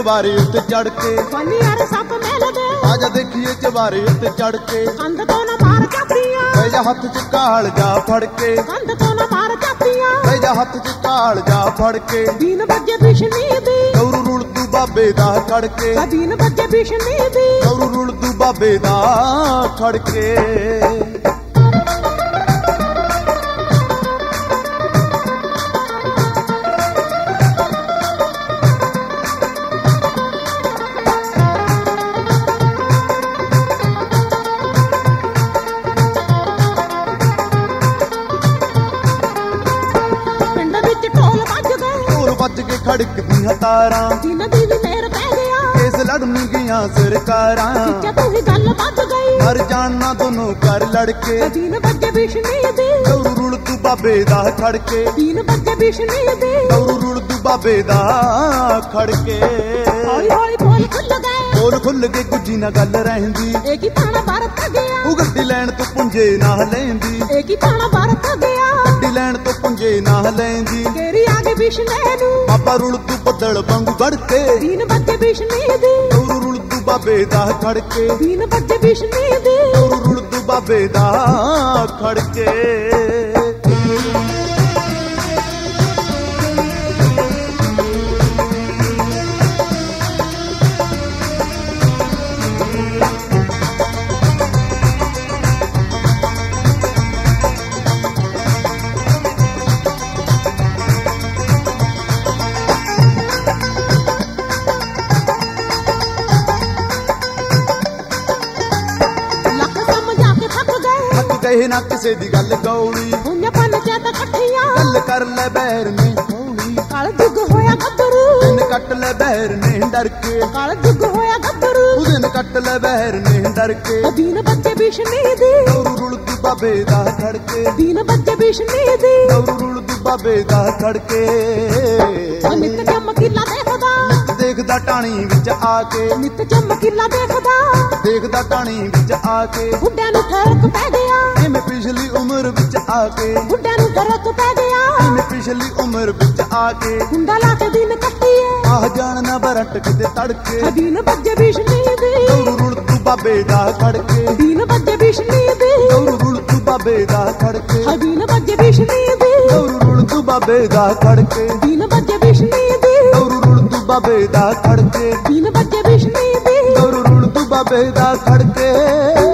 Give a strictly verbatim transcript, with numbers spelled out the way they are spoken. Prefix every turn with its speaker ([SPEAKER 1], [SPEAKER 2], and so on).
[SPEAKER 1] ਚਵਾਰੇ ਉੱਤੇ ਚੜ ਕੇ
[SPEAKER 2] ਬਣੀ ਯਾਰ ਸੱਪ ਮਿਲਦੇ
[SPEAKER 1] ਆਜਾ ਦੇਖੀਏ ਚਵਾਰੇ ਉੱਤੇ ਚੜ ਕੇ
[SPEAKER 2] ਕੰਧ ਤੋਂ ਨਾ ਮਾਰ ਚਾਪੀਆਂ
[SPEAKER 1] ਬਹਿ ਜਾ ਹੱਥ 'ਚ ਕਾਲ ਜਾ ਫੜ ਕੇ
[SPEAKER 2] ਕੰਧ ਤੋਂ ਨਾ ਮਾਰ ਚਾਪੀਆਂ
[SPEAKER 1] ਬਹਿ ਜਾ ਹੱਥ 'ਚ ਕਾਲ ਜਾ ਫੜ ਕੇ
[SPEAKER 2] ਦੀਨ ਬੱਜੇ ਬਿਸ਼ਨੀ ਦੀ
[SPEAKER 1] ਗੌਰੂ ਰੁਲ ਤੂੰ ਬਾਬੇ ਦਾ ਖੜ ਕੇ
[SPEAKER 2] ਦੀਨ ਬੱਜੇ ਬਿਸ਼ਨੀ ਦੀ
[SPEAKER 1] ਗੌਰੂ ਰੁਲ ਤੂੰ ਬਾਬੇ ਦਾ ਖੜ ਕੇ ਵੱਜ ਕੇ ਖੜਕਦੀਆਂ ਤਾਰਾਂ
[SPEAKER 2] ਦੀਨ ਦੀ ਵੀ ਮੇਰ ਪੈ ਗਿਆ
[SPEAKER 1] ਇਸ ਲੜਨ ਗਈਆਂ ਸਰਕਾਰਾਂ
[SPEAKER 2] ਜੇ ਤੂੰ ਹੀ ਗੱਲ ਵੱਜ ਗਈ
[SPEAKER 1] ਮਰ ਜਾਣਾ ਦੋਨੋਂ ਕਰ ਲੜ ਕੇ
[SPEAKER 2] ਦੀਨ ਬੱਜੇ ਬਿਸ਼ਨੀ ਦੀ
[SPEAKER 1] ਗੌਰੂ ਰੁਲ ਤੂੰ ਬਾਬੇ ਦਾ ਖੜ ਕੇ
[SPEAKER 2] ਦੀਨ ਬੱਜੇ ਬਿਸ਼ਨੀ ਦੀ
[SPEAKER 1] ਗੌਰੂ ਰੁਲ ਤੂੰ ਬਾਬੇ ਦਾ ਖੜ ਕੇ
[SPEAKER 2] ਹੌਲੀ ਹੌਲੀ ਬੋਲ ਖੁੱਲ ਗਏ
[SPEAKER 1] ਬੋਲ ਖੁੱਲ ਕੇ ਗੁੱਜੀ ਨਾ ਗੱਲ ਰਹਿੰਦੀ
[SPEAKER 2] ਇਹ ਕੀ ਪਾਣਾ ਵਰਤ ਗਿਆ
[SPEAKER 1] ਉਹ ਗੱਡੀ ਲੈਣ ਤੋਂ ਪੁੰਜੇ ਨਾ ਲੈਂਦੀ
[SPEAKER 2] ਇਹ ਕੀ ਪਾਣਾ ਵਰਤ ਗਿਆ
[SPEAKER 1] ਗੱਡੀ ਲੈਣ ਤੋਂ ਪੁੰਜੇ ਨਾ ਲੈਂਦੀ
[SPEAKER 2] ਤੇਰੀ ਆਗੇ ਬਿਸ਼ਨੇ ਨੂੰ
[SPEAKER 1] ਬਾਬਾ ਰੁਲ ਤੂੰ ਬੱਦਲ ਵਾਂਗੂ ਵੜ ਕੇ
[SPEAKER 2] ਦੀਨ ਬੱਜੇ ਬਿਸ਼ਨੀ ਦੀ
[SPEAKER 1] ਗੌਰੂ ਰੁਲ ਤੂੰ ਬਾਬੇ ਦਾ ਖੜ ਕੇ
[SPEAKER 2] ਦੀਨ ਬੱਜੇ ਬਿਸ਼ਨੀ ਦੀ
[SPEAKER 1] ਗੌਰੂ ਰੁਲ ਤੂੰ ਬਾਬੇ ਦਾ ਖੜ ਕੇ ਕਹੇ ਨਾ ਕਿਸੇ ਦੀ ਗੱਲ ਗੌਲੀ
[SPEAKER 2] ਹੁਣੇ ਪੰਚਾਇਤ ਇਕੱਠੀਆਂ
[SPEAKER 1] ਗੱਲ ਕਰ ਲੈ ਬਹਿਰ ਨੇ ਹੌਲੀ
[SPEAKER 2] ਕਾਲ ਜੁਗ ਹੋਇਆ ਗੱਭਰੂ
[SPEAKER 1] ਦਿਨ ਕੱਟ ਲੈ ਬਹਿਰ ਨੇ ਡਰ ਕੇ
[SPEAKER 2] ਕਾਲ ਜੁਗ ਹੋਇਆ ਗੱਭਰੂ
[SPEAKER 1] ਦਿਨ ਕੱਟ ਲੈ ਬਹਿਰ ਨੇ ਡਰ ਕੇ
[SPEAKER 2] ਦੀਨ ਬੱਜੇ ਬਿਸ਼ਨੀ ਦੀ
[SPEAKER 1] ਗੌਰੂ ਰੁਲ ਤੂੰ ਬਾਬੇ ਦਾ ਖੜ ਕੇ
[SPEAKER 2] ਦੀਨ ਬੱਜੇ ਬਿਸ਼ਨੀ ਦੀ
[SPEAKER 1] ਗੌਰੂ ਰੁਲ ਤੂੰ ਬਾਬੇ ਦਾ ਖੜ ਕੇ
[SPEAKER 2] ਨਿੱਤ ਚਮਕੀਲਾ ਦੇਖਦਾ
[SPEAKER 1] ਦੇਖਦਾ ਟਾਣੀ ਵਿੱਚ ਆ ਕੇ
[SPEAKER 2] ਨਿੱਤ ਚਮਕੀਲਾ ਦੇਖਦਾ
[SPEAKER 1] ਦੇਖਦਾ ਟਾਣੀ ਵਿੱਚ ਆ ਕੇ
[SPEAKER 2] ਬੁੱਢਿਆਂ ਨੂੰ ਫਰਕ ਪੈ ਗਿਆ
[SPEAKER 1] ਜਿਵੇਂ ਪਿਛਲੀ ਉਮਰ ਵਿੱਚ ਆ ਕੇ
[SPEAKER 2] ਬੁੱਢਿਆਂ ਨੂੰ ਫਰਕ ਪੈ ਗਿਆ
[SPEAKER 1] ਜਿਵੇਂ ਪਿਛਲੀ ਉਮਰ ਵਿੱਚ ਆ ਕੇ
[SPEAKER 2] ਹੁੰਦਾ ਲਾ ਕੇ ਦਿਨ ਕੱਟੀਏ
[SPEAKER 1] ਆਹ ਜਾਣ ਨਾ ਬਰਟ ਕਿਤੇ ਤੜਕੇ
[SPEAKER 2] ਦੀਨ ਬੱਜੇ ਬਿਸ਼ਨੀ ਦੀ
[SPEAKER 1] ਗੌਰੂ ਰੁਲ ਤੂੰ ਬਾਬੇ ਦਾ ਖੜ ਕੇ
[SPEAKER 2] ਦੀਨ ਬੱਜੇ ਬਿਸ਼ਨੀ ਦੀ
[SPEAKER 1] ਗੌਰੂ ਰੁਲ ਤੂੰ ਬਾਬੇ ਦਾ ਖੜ ਕੇ
[SPEAKER 2] ਦੀਨ ਬੱਜੇ ਬਿਸ਼ਨੀ ਦੀ
[SPEAKER 1] ਗੌਰੂ ਰੁਲ ਤੂੰ ਬਾਬੇ ਦਾ ਖੜ ਕੇ
[SPEAKER 2] ਦੀਨ ਬੱਜੇ ਬਿਸ਼ਨੀ ਦੀ
[SPEAKER 1] ਗੌਰੂ ਰੁਲ ਤੂੰ ਬਾਬੇ ਦਾ ਖੜ ਕੇ
[SPEAKER 2] ਦੀਨ ਬੱਜੇ ਬਿਸ਼ਨੀ ਦੀ
[SPEAKER 1] ਗੌਰੂ ਰੁਲ ਤੂੰ ਬਾਬੇ ਦਾ ਖੜ ਕੇ